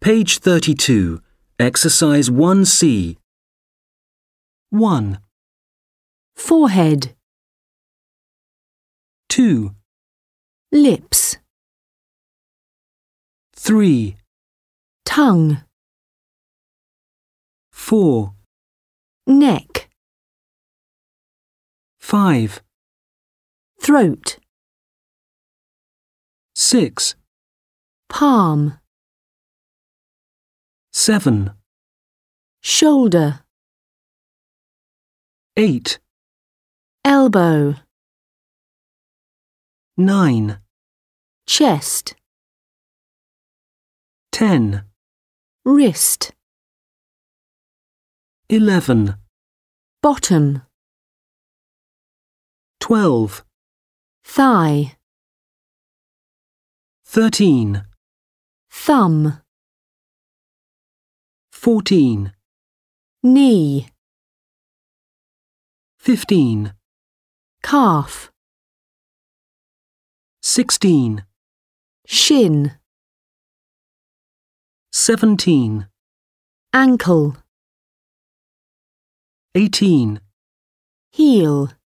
Page 32, Exercise 1C. 1, Forehead, 2, lips, 3, tongue, 4, neck, 5, throat, 6, palm, 7, shoulder, 8, elbow, 9, chest, 10, wrist, 11, bottom, 12, thigh, 13, thumb, 14, knee, 15, calf, 16, shin, 17, ankle, 18, heel.